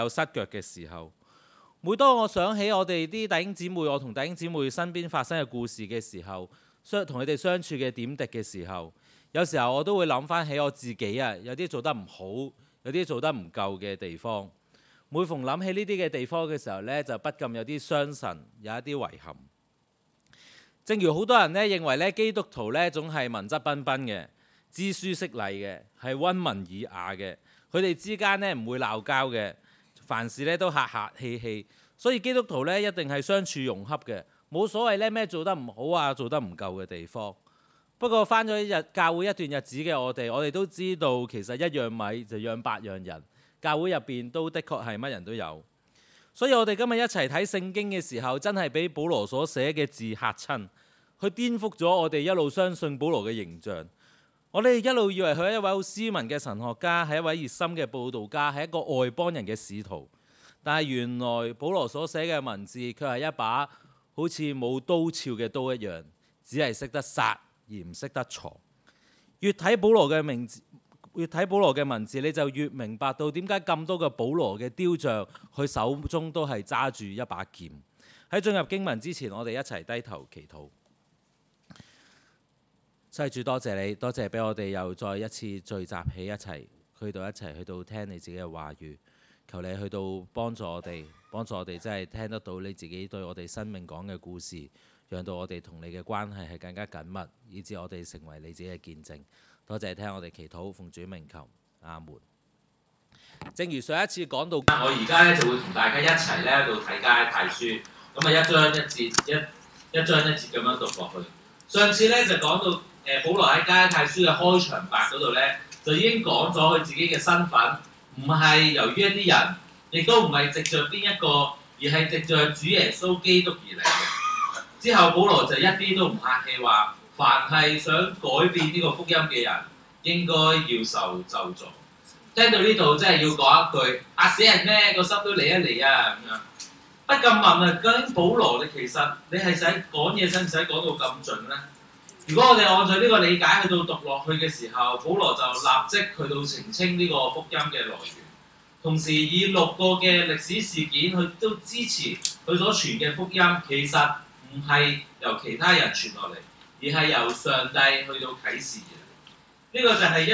有失腳嘅時候。每當我想起我哋啲弟兄姊妹，我同弟兄姊妹身邊發生嘅故事嘅時候，同佢哋相處嘅點滴嘅時候，有時候我都會諗翻起我自己啊，有啲做得唔好，有啲做得唔夠嘅地方。每逢諗起呢啲嘅地方嘅時候呢，就不禁有啲傷神，有一啲遺憾。正如好多人呢認為呢，基督徒呢總係文質彬彬嘅，知書識禮嘅，係溫文爾雅嘅，佢哋之間呢唔會鬧交嘅。凡事咧都客客氣氣，所以基督徒咧一定係相處融洽嘅，冇所謂咧咩做得唔好啊，做得唔夠嘅地方。不過返咗教會一段日子嘅我哋都知道其實一樣米就養百樣人，教會入邊都的確係乜人都有。所以我哋今日一齊睇聖經嘅時候，真係俾保羅所寫嘅字嚇親，佢顛覆咗我哋一路相信保羅嘅形象。我哋一路以為佢係一位好斯文嘅神學家，係一位熱心嘅佈道家，係一個外邦人嘅使徒。但係原來保羅所寫嘅文字，佢係一把好似冇刀鞘嘅刀一樣，只係識得殺而唔識得藏。越睇保羅嘅文字，你就越明白到點解咁多嘅保羅嘅雕像，佢手中都係揸住一把劍。喺進入經文之前，我哋一齊低頭祈禱。世主，多謝你，多謝俾我哋又再一次聚集起一齊，去到聽你自己嘅話語。求你去到幫助我哋真係聽得到你自己對我哋生命講嘅故事，讓到我哋同你嘅關係係更加緊密，以致我哋成為你自己嘅見證。多謝聽我哋祈禱，奉主名求，阿門。正如上一次講到，我而家咧就會同大家一齊咧喺度睇加拉太書，咁啊一章一節咁樣讀落去。上次咧就講到保羅喺加拉太書嘅開場白嗰度咧，就已經講咗佢自己嘅身份，唔係由於一啲人，亦都唔係藉著邊一個，而係藉著主耶穌基督而嚟嘅。之後保羅就一啲都唔客氣話，凡係想改變呢個福音嘅人，應該要受咒詛。聽到呢度真係要講一句，嚇死人咩？個心都嚟一嚟啊咁樣。不禁問啊，究竟保羅你係使講嘢使唔使講到咁盡呢？如果我哋按照呢個理解去到讀落去嘅時候，保羅就立即去到澄清呢個福音嘅來源，同時以6個嘅歷史事件去都支持佢所傳嘅福音，其實唔係由其他人傳落嚟，而係由上帝去到啟示嘅。呢個就係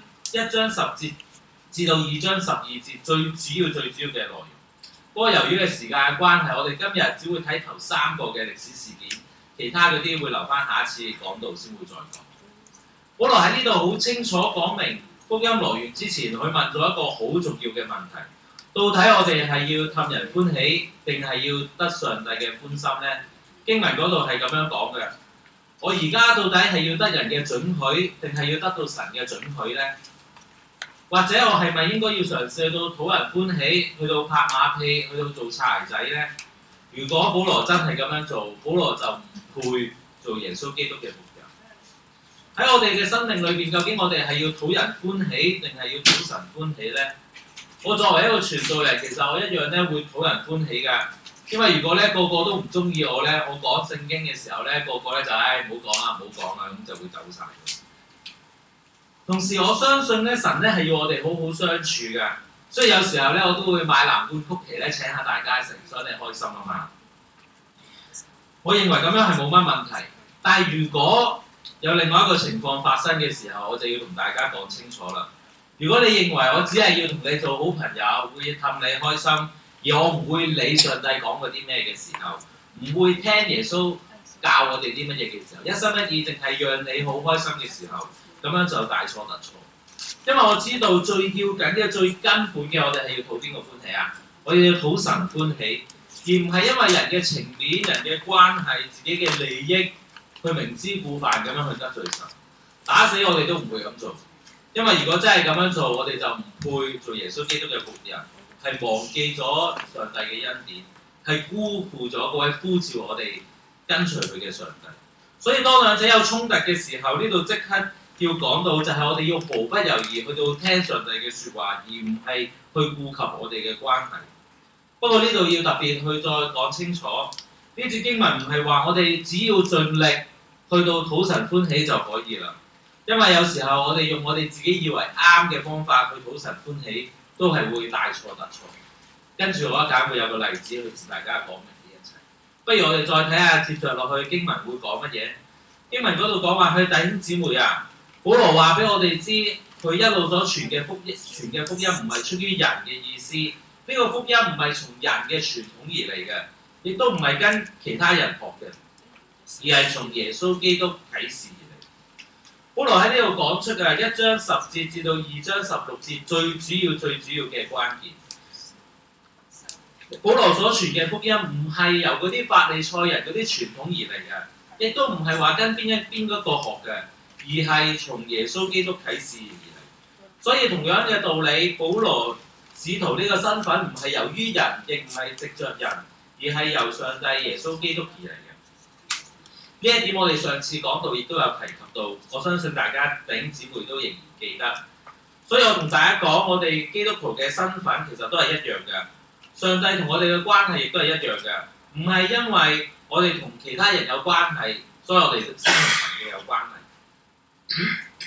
1章10節至到2章12節最主要嘅內容。不過由於嘅時間嘅關係，我哋今日只會睇頭3個嘅歷史事件。其他嗰啲會留翻下一次講道先會再講。保羅喺呢度好清楚講明福音來源之前，佢問咗一個好重要嘅問題：到底我哋係要氹人歡喜，定係要得上帝嘅歡心呢？經文嗰度係咁樣講嘅。我而家到底係要得人嘅准許，定係要得到神嘅准許呢？或者我係咪應該要嘗試去到討人歡喜，去到拍馬屁，去到做擦鞋仔呢？如果保羅真係咁樣做，保羅就唔配做耶穌基督嘅僕人。喺我哋嘅生命裏邊，究竟我哋係要討人歡喜，定係要討神歡喜呢？我作為一個傳道人，其實我一樣咧會討人歡喜㗎。因為如果咧個個都唔中意我咧，我講聖經嘅時候咧，個個咧就唔好講啦，咁就會走晒。同時我相信咧，神咧係要我哋好好相處㗎。所以有時候咧，我都會買藍罐曲奇咧請下大家食，所以你開心啊嘛。我認為咁樣係冇乜問題，但係如果有另外一個情況發生嘅時候，我就要同大家講清楚啦。如果你認為我只係要同你做好朋友，會氹你開心，而我唔會理上帝講過啲咩嘅時候，唔會聽耶穌教我哋啲乜嘢嘅時候，一心一意淨係讓你好開心嘅時候，咁樣就大錯特錯。因為我知道最要緊嘅、最根本嘅，我哋係要討邊個歡喜啊？我哋要討神歡喜，而唔係因為人嘅情面、人嘅關係、自己嘅利益，去明知故犯咁樣去得罪神。打死我哋都唔會咁做，因為如果真係咁樣做，我哋就唔配做耶穌基督嘅僕人，係忘記咗上帝嘅恩典，係辜負咗嗰位呼召我哋跟隨佢嘅上帝。所以當兩者有衝突嘅時候，呢度即刻要講到就係我哋要毫不猶豫去到聽上帝嘅説話，而唔係去顧及我哋嘅關係。不過呢度要特別去再講清楚，呢節經文唔係話我哋只要盡力去到討神歡喜就可以啦。因為有時候我哋用我哋自己以為啱嘅方法去討神歡喜，都係會大錯特錯。 跟住我一陣會有個例子去同大家講明呢一切。不如我哋再睇下接着落去經文會講乜嘢？經文嗰度講話，佢弟兄姊妹啊，保羅話俾我哋知，佢一路所傳嘅福音唔係出於人嘅意思，呢個福音唔係從人嘅傳統而嚟嘅，亦都唔係跟其他人學嘅，而係從耶穌基督啟示而嚟。保羅喺呢度講出嘅1章10節至到2章16節最主要嘅關鍵。保羅所傳嘅福音唔係由嗰啲法利賽人嗰啲傳統而嚟嘅，亦都唔係話跟邊一個學嘅，而係從耶穌基督啟示而嚟。所以同樣嘅道理，保羅使徒呢個身份唔係由於人，亦唔係藉着人，而係由上帝耶穌基督而嚟嘅。呢一點我哋上次講到亦都有提及到，我相信大家弟兄姊妹都仍然記得。所以我同大家講，我哋基督徒嘅身份其實都係一樣嘅。上帝同我哋嘅關係亦都係一樣嘅，唔係因為我哋同其他人有關係，所以我哋先同神嘅有關係。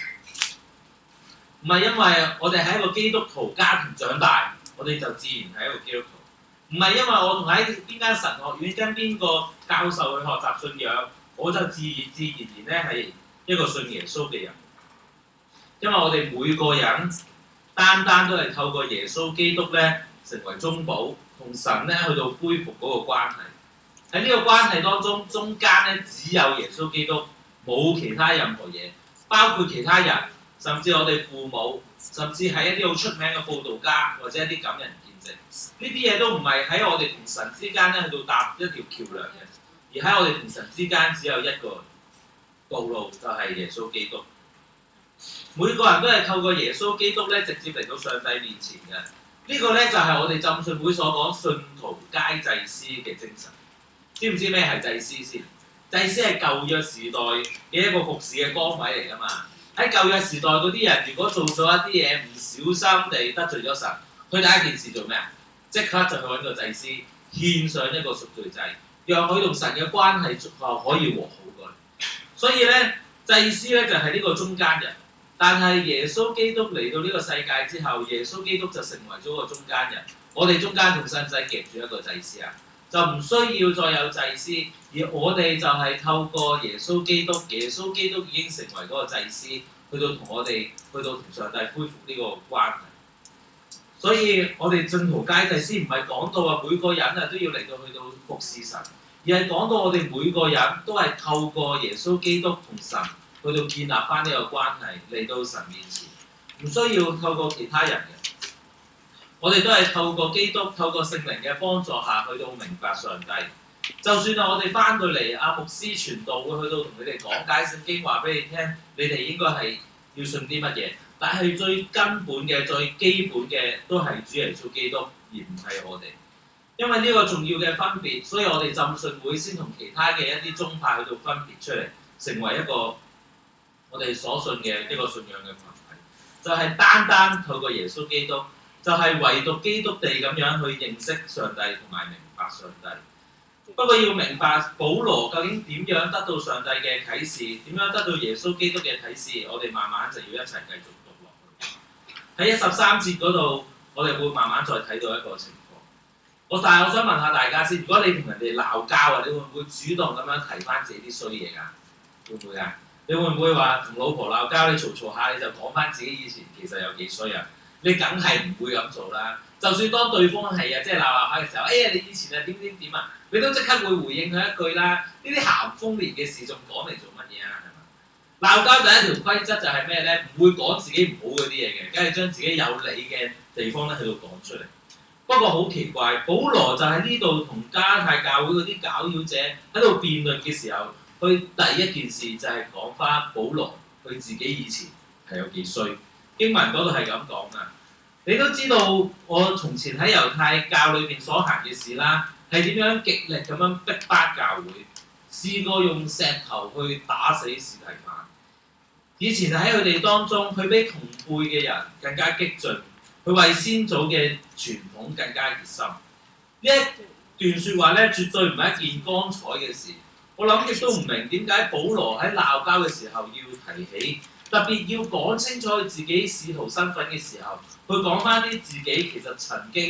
唔係因為我哋喺一個基督徒家庭長大，我哋就自然係一個基督徒。唔係因為我同喺邊間神學院跟邊個教授去學習信仰，我就自然咧係一個信耶穌嘅人。因為我哋每個人單都係透過耶穌基督咧成為中保，同神咧去到恢復嗰個關係。喺呢個關係當中，中間咧只有耶穌基督，冇其他任何嘢，包括其他人，甚至我哋父母，甚至係一啲好出名嘅佈道家或者一啲感人見證，呢啲嘢都唔係喺我哋同神之間咧去到搭一條橋梁嘅，而喺我哋同神之間只有一個道路，就係耶穌基督。每個人都係透過耶穌基督咧直接嚟到上帝面前嘅。呢個咧就係我哋浸信會所講信徒皆祭司嘅精神。知唔知咩係祭司先？祭司係舊約時代嘅一個服侍嘅崗位嚟㗎嘛。喺舊約時代嗰啲人，如果做咗一啲嘢唔小心地得罪咗神，佢第一件事做咩啊？即刻就去揾個祭司獻上一個贖罪祭，讓佢同神嘅關係可以和好過嚟。所以咧，祭司咧就係呢個中間人。但係耶穌基督嚟到呢個世界之後，耶穌基督就成為咗個中間人。我哋中間仲使唔使夾住一個祭司啊？就唔需要再有祭司，而我哋就係透過耶穌基督，耶穌基督已經成為嗰個祭司，去到同我哋，去到同上帝恢復呢個關係。所以我哋信徒皆祭司唔係講到話每個人啊都要嚟到去到服侍神，而係講到我哋每個人都係透過耶穌基督同神去到建立翻呢個關係，嚟到神面前，唔需要透過其他人嘅。我哋都係透過基督、透過聖靈嘅幫助下去到明白上帝。就算係我哋翻到嚟，阿牧師傳道會去到同你哋講解聖經，話俾你聽，你哋應該係要信啲乜嘢。但係最根本嘅、最基本嘅都係主耶穌基督，而唔係我哋。因為呢個重要嘅分別，所以我哋浸信會先同其他嘅一啲宗派去到分別出嚟，成為一個我哋所信嘅一個信仰嘅群體，就係單透過耶穌基督，就係唯獨基督地咁樣去認識上帝同埋明白上帝。不過要明白保羅究竟點樣得到上帝嘅啟示，點樣得到耶穌基督嘅啟示，我哋慢慢就要一齊繼續讀落去。喺13節嗰度，我哋會慢慢再睇到一個情況。但係我想問下大家先，如果你同人哋鬧交啊，你會唔會主動咁樣提翻自己啲衰嘢㗎？會唔會啊？你會唔會話同老婆鬧交，你嘈下你就講翻自己以前其實有幾衰啊？你梗係唔會咁做啦。就算當對方係啊，即係鬧下嘅時候，哎呀你以前係點啊，你都即刻會回應佢一句啦。呢啲鹹豐年嘅事仲講嚟做乜嘢啊？係嘛？鬧交第一條規則就係咩咧？唔會講自己唔好嗰啲嘢嘅，梗係將自己有利嘅地方咧喺度講出嚟。不過好奇怪，保羅就喺呢度同加拉太教會嗰啲攪擾者喺度辯論嘅時候，佢第一件事就係講翻保羅佢自己以前係有幾衰。經文嗰度係咁講噶，你都知道我從前喺猶太教裏邊所行嘅事啦，係點樣極力咁樣逼迫教會，試過用石頭去打死司提反。以前喺佢哋當中，佢比同輩嘅人更加激進，佢為先祖嘅傳統更加熱心。呢一段説話咧，絕對唔係一件光彩嘅事。我諗亦都唔明點解保羅喺鬧交嘅時候要提起，特別要講清楚佢自己使徒身份嘅時候，佢講翻啲自己其實曾經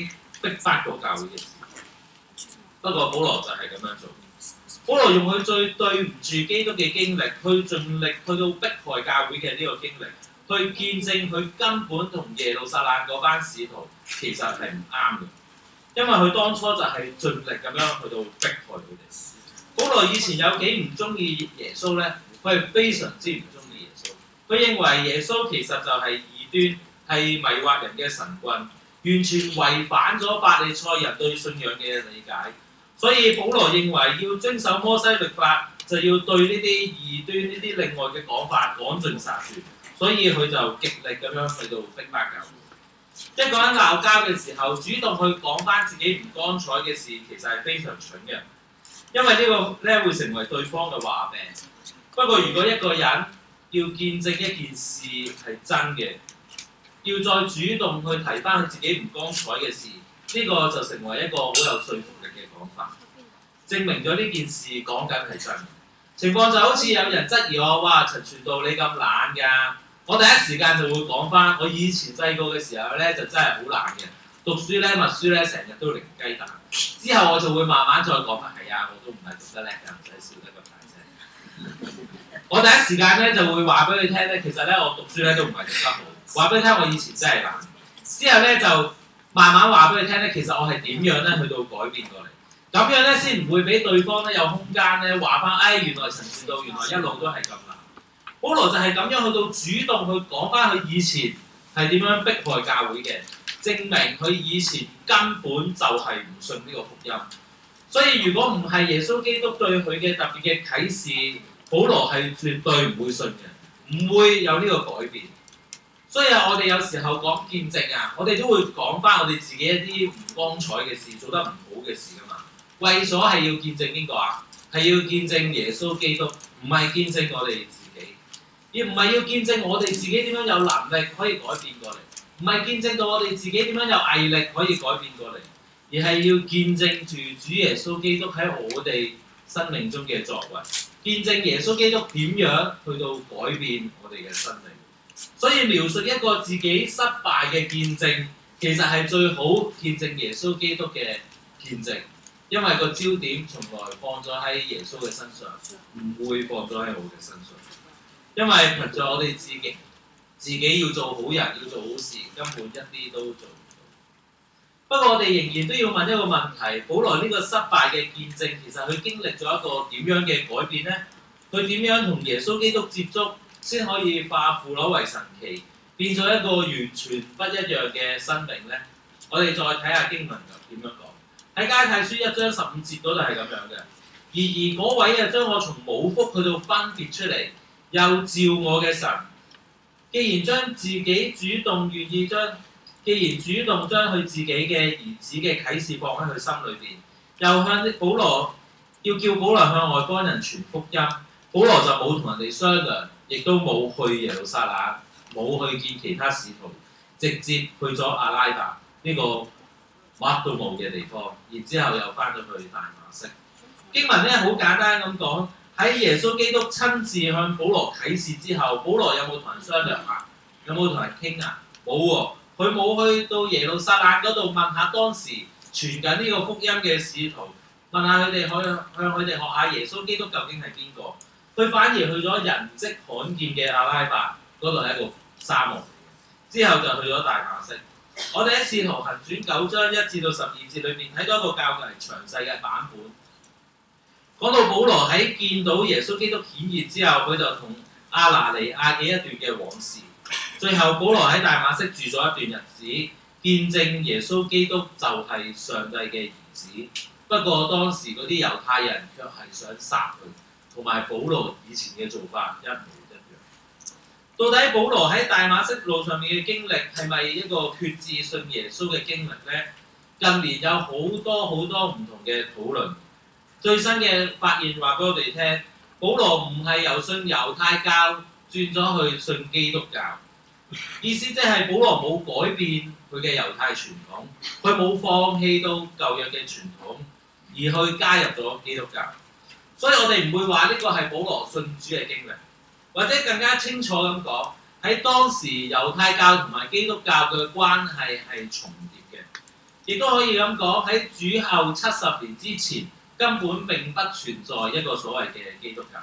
逼迫到教會嘅事。不過保羅就係咁樣做。保羅用佢最對唔住基督嘅經歷，去盡力去到迫害教會嘅呢個經歷，去見證佢根本同耶路撒冷嗰班使徒其實係唔啱嘅，因為佢當初就係盡力咁樣去到迫害佢哋。保羅以前有幾唔中意耶穌呢？佢係非常之唔中意耶穌。佢認為耶穌其實就係異端，係迷惑人嘅神棍，完全違反咗法利賽人對信仰嘅理解。所以保羅認為要遵守摩西律法，就要對呢啲異端、呢啲另外嘅講法趕盡殺絕。所以佢就極力咁樣去到逼迫教會。一個人鬧交嘅時候，主動去講翻自己唔光彩嘅事，其實係非常蠢嘅，因為呢個咧會成為對方嘅話柄。不過如果一個人要見證一件事係真嘅，要再主動去提翻佢自己唔光彩嘅事，呢個就成為一個好有說服力嘅講法，證明咗呢件事講緊係真。情況就好似有人質疑我，哇，陳傳道你咁懶㗎，我第一時間就會講翻，我以前細個嘅時候咧就真係好懶嘅，讀書咧默書咧成日都零雞蛋。之後我就會慢慢再講翻，係啊，我都唔係讀得叻㗎，唔使笑得咁大聲。我第一時間咧就會話俾佢聽咧，其實咧我讀書咧都唔係讀得好，話俾佢聽我以前真係懶。之後咧就慢慢話俾佢聽咧，其實我係點樣咧去到改變過嚟，咁樣咧先唔會俾對方咧有空間咧話翻，原來陳傳道原來一路都係咁懶。保羅就係咁樣去到主動去講翻佢以前係點樣迫害教會嘅，證明佢以前根本就係唔信呢個福音。所以如果唔係耶穌基督對佢嘅特別嘅啟示，保羅係絕對唔會信嘅，唔會有呢個改變。所以我哋有時候講見證啊，我哋都會講翻我哋自己一啲唔光彩嘅事，做得唔好嘅事噶嘛。為咗係要見證邊個啊？係要見證耶穌基督，唔係見證我哋自己，而唔係要見證我哋自己點樣有能力可以改變過嚟，唔係見證到我哋自己點樣有毅力可以改變過嚟，而係要見證住主耶穌基督喺我哋生命中嘅作為，見證耶穌基督點樣去到改變我哋嘅生命。所以描述一個自己失敗嘅見證，其實係最好見證耶穌基督嘅見證，因為個焦點從來放咗喺耶穌嘅身上，唔會放咗喺我嘅身上。因為憑著我哋自己要做好人，要做好事，根本一啲都做唔到。不過我哋仍然都要問一個問題：保羅呢個失敗嘅見證，其實佢經歷咗一個點樣嘅改變呢？佢點樣同耶穌基督接觸，先可以化腐朽為神奇，變咗一個完全不一樣嘅生命呢？我哋再睇下經文點樣講。喺加拉太書1章15節嗰度係咁樣嘅。而嗰位將我從母腹去到分別出嚟，又召我嘅神，既然主動將佢自己嘅兒子嘅啟示放喺佢心裏邊，又向保羅要叫保羅向外邦人傳福音，保羅就冇同人哋商量，亦都冇去耶路撒冷，冇去見其他使徒，直接去咗阿拉伯呢個乜都冇嘅地方，然之後又翻咗去大馬色。經文咧好簡單咁講，喺耶穌基督親自向保羅啟示之後，保羅有冇同人商量啊？有冇同人傾啊？冇喎，佢冇去到耶路撒冷嗰度問下當時傳緊呢個福音嘅使徒，問下佢哋可以向佢哋學下耶穌基督究竟係邊個。佢反而去咗人跡罕見嘅阿拉伯嗰度係一個沙漠，之後就去咗大馬色。我哋喺《使徒行傳》9章1至到12節裏面睇到一個較為詳細嘅版本，講到保羅喺見到耶穌基督顯現之後，佢就同亞拿尼亞嘅一段嘅往事。最後保羅喺大馬色住咗一段日子，見證耶穌基督就係上帝嘅兒子。不過當時嗰啲猶太人卻係想殺佢，同埋保羅以前嘅做法一模一樣。到底保羅喺大馬色路上面嘅經歷係咪一個決志信耶穌嘅經歷呢？近年有好多唔同嘅討論。最新嘅發現話俾我哋聽，保羅唔係由信猶太教轉咗去信基督教，意思即係保羅冇改變佢嘅猶太傳統，佢冇放棄到舊約嘅傳統，而去加入咗基督教。所以我哋唔會話呢個係保羅信主嘅經歷，或者更加清楚咁講，喺當時猶太教同埋基督教嘅關係係重疊嘅。 亦都可以咁講，喺主後70年之前，根本並不存在一個所謂嘅基督教，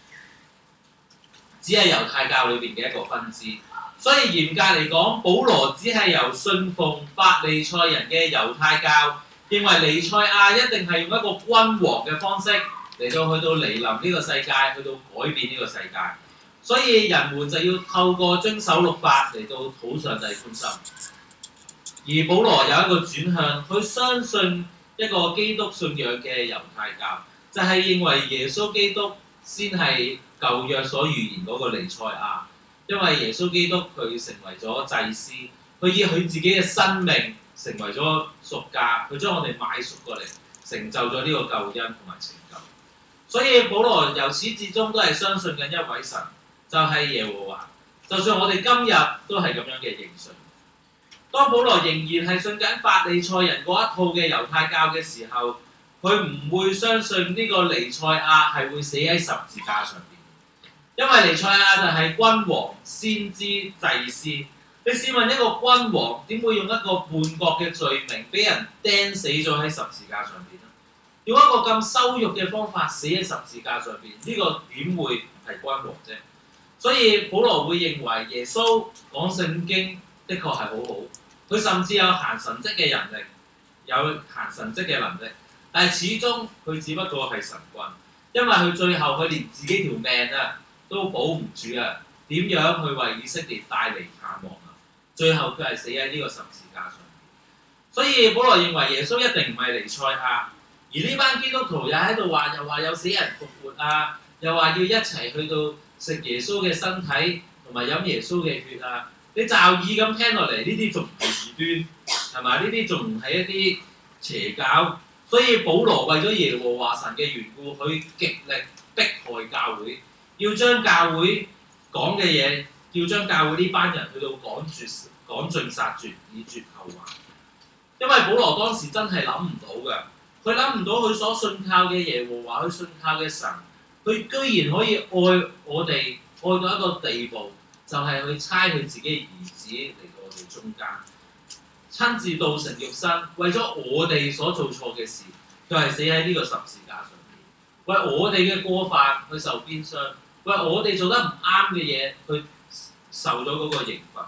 只係猶太教裏邊嘅一個分支。所以嚴格嚟講，保羅只係由信奉法利賽人嘅猶太教，認為彌賽亞一定係用一個君王嘅方式嚟到去到嚟臨呢個世界，去到改變呢個世界。所以人們就要透過遵守律法嚟到討上帝歡心。而保羅有一個轉向，佢相信一個基督信仰嘅猶太教，就係認為耶穌基督先係舊約所預言嗰個彌賽亞，因為耶穌基督佢成為咗祭司，佢以佢自己嘅生命成為咗贖價，佢將我哋買贖過嚟，成就咗呢個救恩同埋拯救。所以保羅由始至終都係相信緊一位神，就係耶和華。就算我哋今日都係咁樣嘅認信。當保羅仍然係信緊法利賽人嗰一套嘅猶太教嘅時候，佢唔會相信呢個彌賽亞係會死喺十字架上邊，因為彌賽亞就係君王、先知、祭司。你試問一個君王點會用一個叛國嘅罪名俾人釘死咗喺十字架上邊呢？用一個咁羞辱嘅方法死喺十字架上邊，呢個點會係君王啫？所以保羅會認為耶穌講聖經的確係好好，佢甚至有行神蹟嘅能力，有行神蹟嘅能力，但係始終佢只不過係神棍，因為佢最後佢連自己條命都保唔住啊！點樣去為以色列帶嚟盼望啊？最後佢係死喺呢個十字架上面。所以保羅認為耶穌一定唔係彌賽亞，而呢班基督徒又喺度話，又話有死人復活啊，又話要一齊去到食耶穌嘅身體同埋飲耶穌嘅血啊！你驟耳咁聽落嚟，呢啲仲唔係異端係咪？呢啲仲唔係一啲邪教？所以保羅為咗耶和華神嘅緣故，佢極力迫害教會，要將教會講嘅嘢，要將教會呢班人去到趕盡殺絕，以絕後患。因為保羅當時真係諗唔到嘅，佢諗唔到佢所信靠嘅耶和華，佢信靠嘅神，佢居然可以愛我哋愛到一個地步，就係去差佢自己兒子嚟到我哋中間，親自道成肉身，為咗我哋所做錯嘅事，佢係死喺呢個十字架上面，為我哋嘅過犯去受鞭傷，為我哋做得唔啱嘅嘢去受咗嗰個刑罰。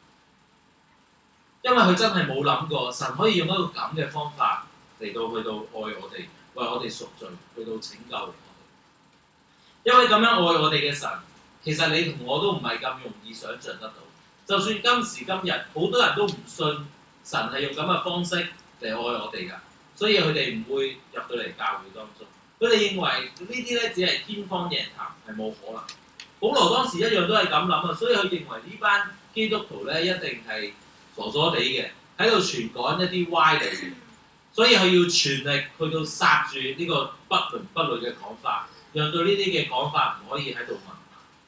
因為佢真係冇諗過神可以用一個咁嘅方法嚟到去到愛我哋，為我哋贖罪，去到拯救我哋。因為咁樣愛我哋嘅神，其實你同我都唔係咁容易想像得到。就算今時今日，好多人都唔信神係用咁嘅方式嚟愛我哋㗎，所以佢哋唔會入到嚟教會當中。佢哋認為呢啲咧只係天方夜譚，係冇可能。保羅當時一樣都係咁諗啊，所以佢認為呢班基督徒咧一定係傻傻地嘅，喺度傳講一啲歪理嘅，所以佢要全力去到殺住呢個不倫不類嘅講法，讓到呢啲嘅講法唔可以喺度問。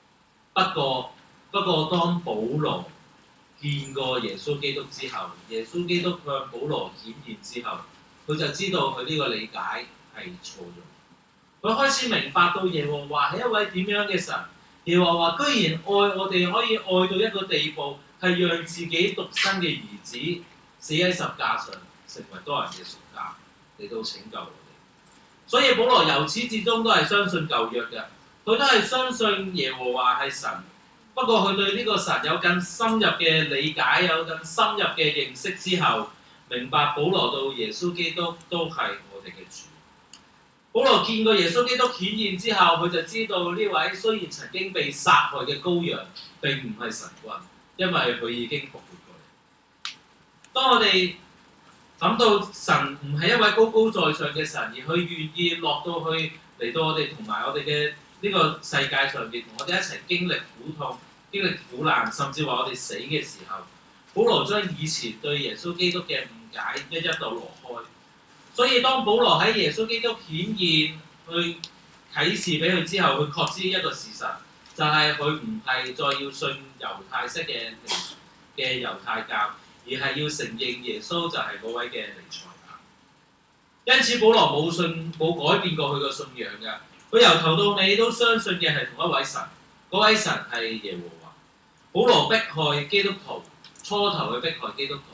不過當保羅見過耶穌基督之後，耶穌基督向保羅顯現之後，佢就知道佢呢個理解係錯咗。佢開始明白到耶和華係一位點樣嘅神。耶和華居然愛我哋，可以愛到一個地步，係讓自己獨生嘅兒子死喺十架上，成為多人嘅贖價，嚟到拯救我哋。所以保羅由始至終都係相信舊約嘅，佢都係相信耶和華係神。不過佢對呢個神有更深入嘅理解，有更深入嘅認識之後，明白保羅到耶穌基督都係我哋嘅主。保羅見過耶穌基督顯現之後，佢就知道呢位雖然曾經被殺害嘅羔羊並唔係神棍，因為佢已經復活過嚟。當我哋諗到神唔係一位高高在上嘅神，而佢願意落到去嚟到我哋同埋我哋嘅呢個世界上邊，同我哋一齊經歷苦痛、經歷苦難，甚至話我哋死嘅時候，保羅將以前對耶穌基督嘅誤解一一道挪開。所以當保羅喺耶穌基督顯現去啟示俾佢之後，佢確知一個事實，就係佢唔係再要信猶太式嘅猶太教，而係要承認耶穌就係嗰位嘅彌賽亞。因此保羅冇改變過佢個信仰嘅，佢由頭到尾都相信嘅係同一位神，嗰位神係耶和華。保羅迫害基督徒，初頭去迫害基督徒，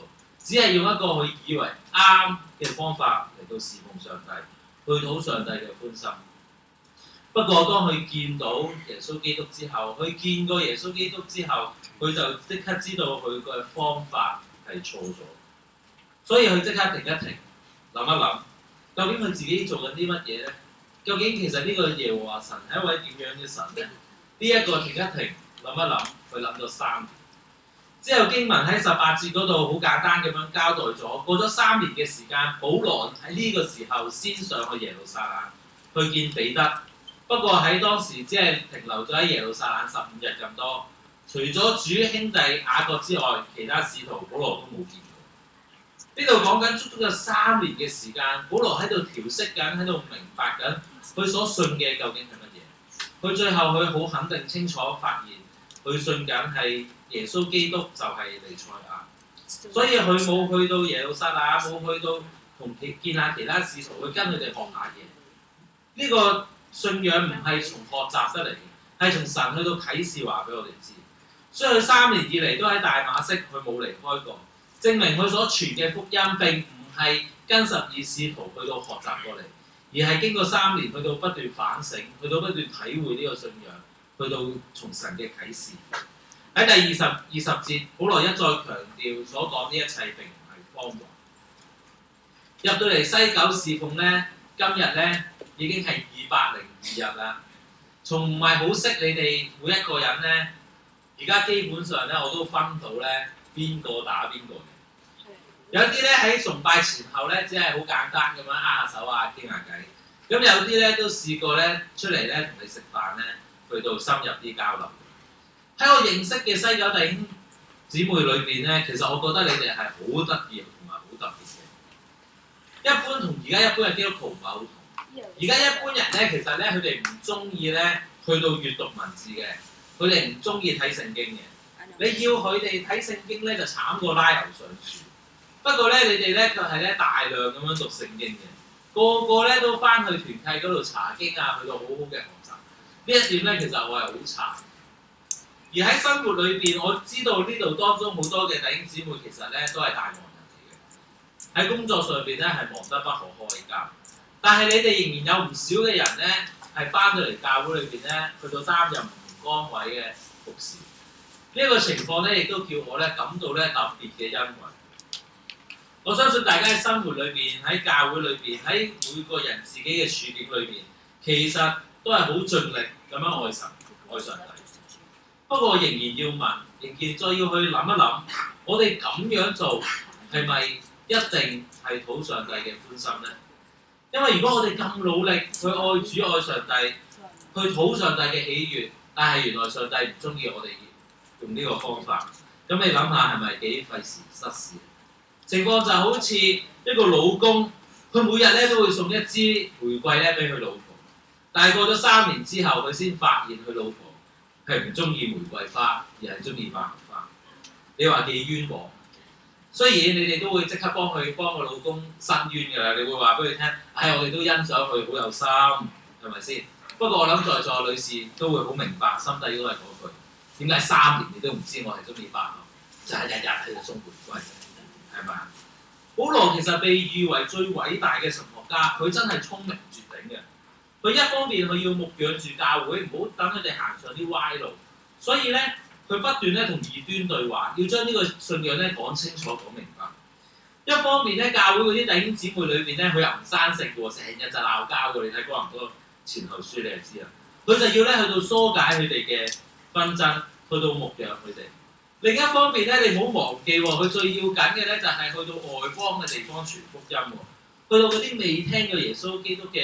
只係用一個佢以為啱嘅方法嚟到侍奉上帝，去討上帝嘅歡心。不過當佢見到耶穌基督之後，佢見過耶穌基督之後，佢就即刻知道佢嘅方法係錯咗，所以佢即刻停一停，諗一諗，究竟佢自己做緊啲乜嘢咧？究竟其實呢個耶和華神係一位點樣嘅神咧？呢一個停一停，諗一諗，佢諗咗3年。之後經文喺18節嗰度好簡單咁樣交代咗，過咗3年嘅時間，保羅喺呢個時候先上去耶路撒冷去見彼得。不過喺當時只係停留咗喺耶路撒冷15日咁多，除咗主兄弟雅各之外，其他使徒保羅都冇見過。呢度講緊足足有3年嘅時間，保羅喺度調適緊，喺度明白緊佢所信嘅究竟係乜嘢。佢最後佢好肯定清楚發現，佢信緊係耶穌基督就係彌賽亞，所以佢冇去到耶路撒冷，冇去到見下其他使徒，去跟佢哋學下嘢。呢個信仰唔係從學習得嚟嘅，係從神去到啟示話俾我哋知。所以佢3年以嚟都喺大馬色，佢冇離開過，證明佢所傳嘅福音並唔係跟12使徒去到學習過嚟，而係經過3年去到不斷反省，去到不斷體會呢個信仰，去到從神嘅啟示。喺第20節，保羅一再強調所講呢一切並唔係謊話。入到嚟西九侍奉咧，今日咧已經係202日啦。從唔係好識你哋每一個人咧，而家基本上咧我都分到咧邊個打邊個嘅。有啲咧喺崇拜前後咧，只係好簡單咁樣握下手啊，傾下偈。咁有啲咧都試過咧出嚟咧同你食飯咧，去到深入啲交流。喺我認識嘅西九弟兄姊妹裏邊咧，其實我覺得你哋係好得意同埋好特別嘅。一般同而家一般嘅基督徒唔係好同。而家一般人咧，其實咧佢哋唔中意咧去到閱讀文字嘅，佢哋唔中意睇聖經嘅。你要佢哋睇聖經咧，就慘過拉牛上樹。不過咧，你哋咧就係咧大量咁樣讀聖經嘅，個個咧都翻去團契嗰度查經啊，去到好好嘅學習。呢一點咧，其實我係好差。而喺生活裏邊，我知道呢度當中好多嘅弟兄姊妹其實咧都係大忙人嚟嘅，喺工作上邊咧係忙得不可開交。但係你哋仍然有唔少嘅人咧係翻到嚟教會裏邊咧，去到擔任唔同崗位嘅服侍。呢一個情況咧，亦都叫我咧感到咧特別嘅欣慰。我相信大家喺生活裏邊、喺教會裏邊、喺每個人自己嘅處境裏邊，其實都係好盡力咁樣愛神、愛上帝。不過仍然要問，仍然再要去諗一諗，我哋咁樣做係咪一定係討上帝嘅歡心咧？因為如果我哋咁努力去愛主、愛上帝，去討上帝嘅喜悅，但係原來上帝唔中意我哋用呢個方法，咁你諗下係咪幾費時失事？情況就好似一個老公，佢每日咧都會送一支玫瑰咧俾佢老婆，但係過咗3年之後，佢先發現佢老婆係唔中意玫瑰花，而係中意百合花。你話幾冤枉？雖然你哋都會即刻幫個老公申冤㗎啦，你會話俾佢聽，我哋都欣賞佢好有心，係咪先？不過我諗在座女士都會好明白，心底都係嗰句，點解3年你都唔知我係中意百合，就係日日喺度送玫瑰，係咪啊？保羅其實被譽為最偉大嘅神學家，佢真係聰明絕頂嘅。佢一方面佢要牧養住教會，唔好等佢哋行上啲歪路，所以咧佢不斷咧同異端對話，要將呢個信仰咧講清楚、講明白。一方面咧，教會嗰啲弟兄姊妹裏邊咧，佢又唔生性喎，成日就鬧交嘅。你睇哥林多前後書你就知啦。佢就要咧去到疏解佢哋嘅紛爭，去到牧養佢哋。另一方面咧，你唔好忘記喎，佢最要緊嘅咧就係去到外邦嘅地方傳福音喎，去到嗰啲未聽過耶穌基督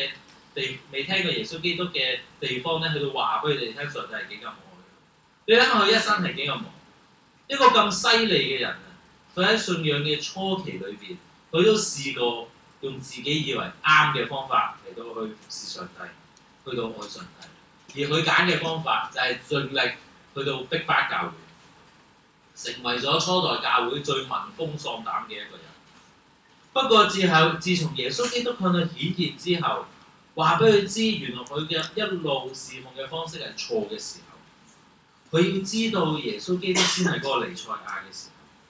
嘅地方咧，去到話俾佢哋聽上帝係幾咁愛。你諗下佢一生係幾咁忙，一個咁犀利嘅人啊！佢喺信仰嘅初期裏邊，佢都試過用自己以為啱嘅方法嚟到去服侍上帝，去到愛上帝。而佢揀嘅方法就係盡力去到逼迫教會，成為咗初代教會最聞風喪膽嘅一個人。不過自從耶穌基督向佢顯現之後，話俾佢知原來佢嘅一路侍奉嘅方式係錯嘅時候，佢要知道耶穌基督先係嗰個彌賽亞嘅時候，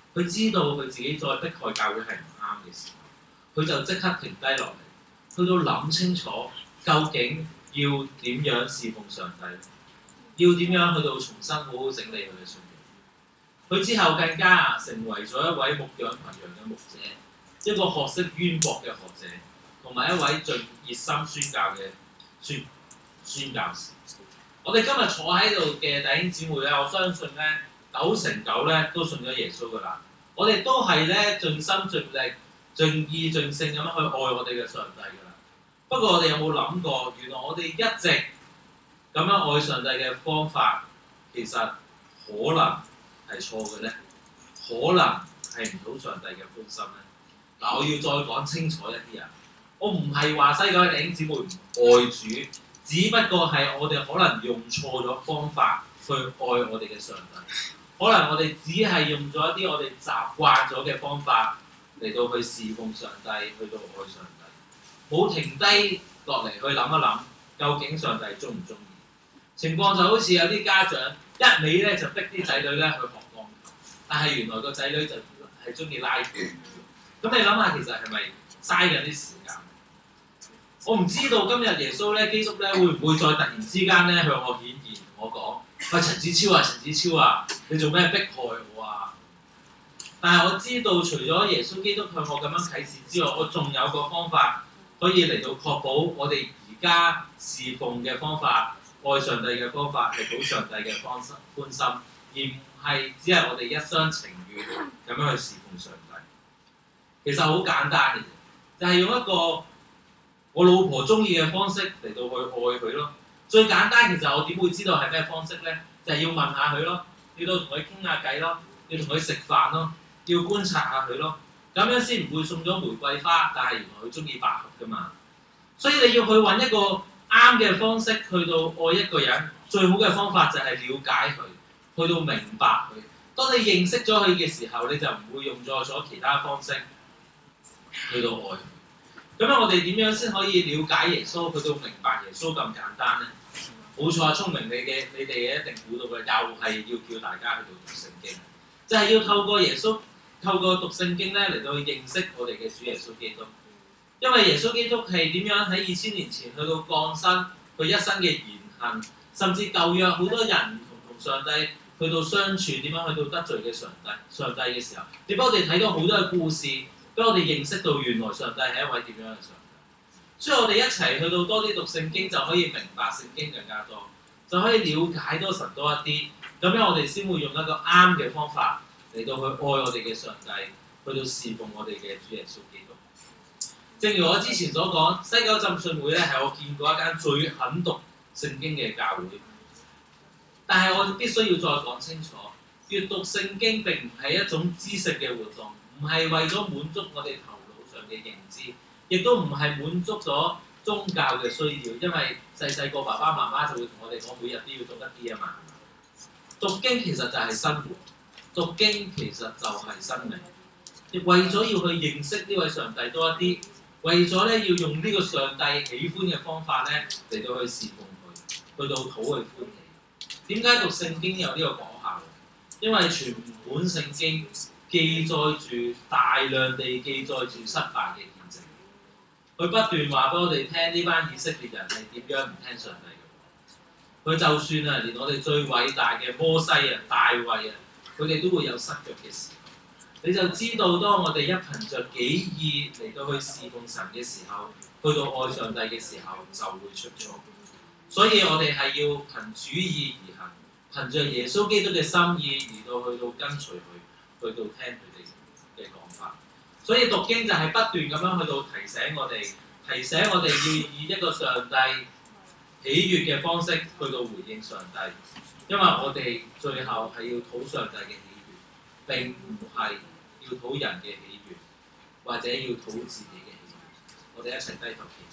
佢知道佢自己再迫害教會係唔啱嘅時候，佢就即刻停低落嚟，去到諗清楚究竟要點樣侍奉上帝，要點樣去到重新好好整理佢嘅信仰。佢之後更加成為咗一位牧養群羊嘅牧者，一個學識淵博嘅學者，同埋一位盡熱心宣教嘅宣教士。我哋今日坐喺度嘅弟兄姊妹咧，我相信咧9成9咧都信咗耶穌噶啦。我哋都係咧盡心盡力、盡意盡性咁樣去愛我哋嘅上帝噶啦。不過我哋有冇諗過，原來我哋一直咁樣愛上帝嘅方法，其實可能係錯嘅咧，可能係唔討上帝嘅歡心咧。嗱，我要再講清楚一啲啊！我唔係話西九嘅弟兄姊妹唔愛主，只不過係我哋可能用錯咗方法去愛我哋嘅上帝。可能我哋只係用咗一啲我哋習慣咗嘅方法嚟到去侍奉上帝，去到愛上帝，冇停低落嚟去諗一諗，究竟上帝鍾唔鍾意？情況就好似有啲家長一味咧就逼啲仔女咧去學鋼琴，但係原來個仔女就係鍾意拉鼓。咁你諗下，其實係咪嘥緊啲時間？我唔知道今日耶穌咧、基督咧會唔會再突然之間咧向我顯現，同我講：喂，陳子超啊，陳子超啊，你做咩迫害我啊？但係我知道，除咗耶穌基督向我咁樣啟示之外，我仲有個方法可以嚟到確保我哋而家侍奉嘅方法、愛上帝嘅方法係討上帝嘅歡心，而唔係只係我哋一廂情願咁樣去侍奉上帝。其實好簡單嘅，就係用一個我老婆中意嘅方式嚟到去愛佢咯。最簡單，其實我點會知道係咩方式咧？就係要問下佢咯，要到同佢傾下偈咯，要同佢食飯咯，要觀察下佢咯，咁樣先唔會送咗玫瑰花，但係原來佢中意百合噶嘛。所以你要去揾一個啱嘅方式去到愛一個人，最好嘅方法就係了解佢，去到明白佢。當你認識咗佢嘅時候，你就唔會用咗其他方式去到愛佢。咁樣我哋點樣先可以了解耶穌，去到明白耶穌咁簡單咧？冇錯，聰明你哋一定估到嘅，又係要叫大家去到讀聖經，就係要透過耶穌，透過讀聖經咧嚟到認識我哋嘅主耶穌基督。因為耶穌基督係點樣喺2000年前去到降生，佢一生嘅言行，甚至舊約好多人唔同上帝去到相處，點樣去到得罪嘅上帝嘅時候，點解我哋睇到好多嘅故事，俾我哋認識到原來上帝係一位點樣嘅上帝。所以我哋一齊去到多啲讀聖經，就可以明白聖經更加多，就可以了解多神多一啲。咁樣我哋先會用一個啱嘅方法嚟到去愛我哋嘅上帝，去到侍奉我哋嘅主耶穌基督。正如我之前所講，西九浸信會咧係我見過一間最肯讀聖經嘅教會。但係我必須要再講清楚，閱讀聖經並唔係一種知識嘅活動，唔係為咗滿足我哋頭腦上嘅認知。亦都唔係滿足咗宗教嘅需要，因為細個爸爸媽媽就會同我哋講，每日都要讀一啲啊嘛。讀經其實就係生活，讀經其實就係生命。亦為咗要去認識呢位上帝多一啲，為咗咧要用呢個上帝喜歡嘅方法咧嚟到去侍奉佢，去到討佢歡喜。點解讀聖經有呢個果效？因為全本聖經記載住大量地記載住失敗嘅。佢不斷話俾我哋聽，呢班以色列人係點樣唔聽上帝嘅。佢就算啊，連我哋最偉大嘅摩西啊、大衛啊，佢哋都會有失腳嘅時候。你就知道，當我哋一憑着己意嚟到去侍奉神嘅時候，去到愛上帝嘅時候，就會出錯。所以我哋係要憑主意而行，憑着耶穌基督嘅心意而到去到跟隨佢，去到聽佢哋嘅講法。所以讀經就係不斷咁樣去到提醒我哋要以一個上帝喜悅嘅方式去到回應上帝，因為我哋最後係要討上帝嘅喜悅，並唔係要討人嘅喜悅，或者要討自己嘅喜悅。我哋一齊低頭祈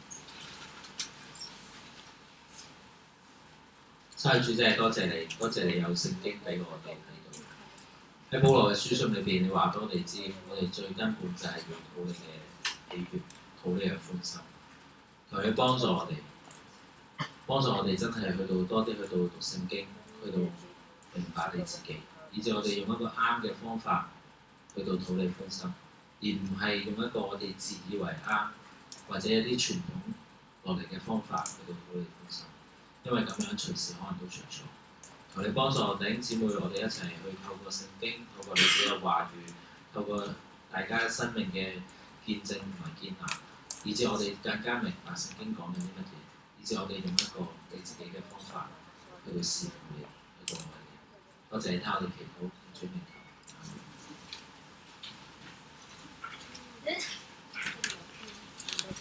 禱。主真係多謝你，多謝你有聖經俾我哋。喺保羅嘅書信裏邊，你話俾我哋知，我哋最根本就係要討你嘅喜悅，討你嘅歡心。求你幫助我哋真係去到多啲去到讀聖經，去到明白你自己，以至我哋用一個啱嘅方法去到討你歡心，而唔係用一個我哋自以為啱或者一啲傳統落嚟嘅方法去到討你歡心，因為咁樣隨時可能都出錯。求你幫助弟兄姊妹，我哋一齊去透過聖經，透過你自己嘅話語，透過大家生命嘅見證同埋建立，以致我哋更加明白聖經講緊啲乜嘢，以致我哋用一個你自己嘅方法去到侍奉你，去到愛你。多謝你聽我哋祈禱，主名。